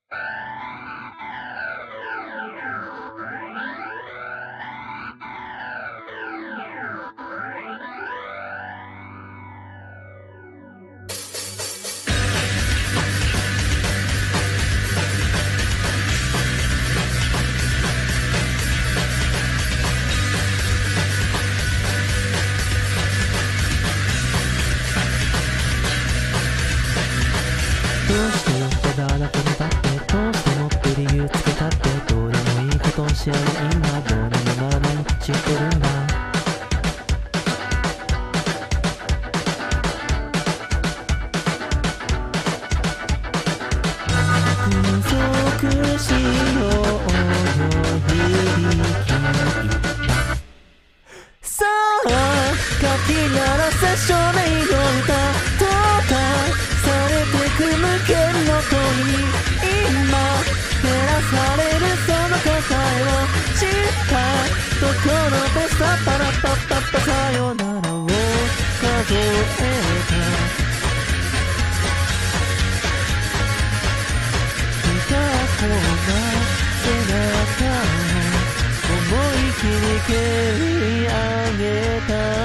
どうしてよただ楽にだってどうしてもっと理由つけたってどうでもいいことをし合い今どうにもならない知ってるんだ約束しようよ響きさあ書き鳴らせ少年の歌とかされてく無限の問い今照らされるその答えを知ったところでさパラパッパッパさよならを数えた不格好な背中を思い切り蹴り上げた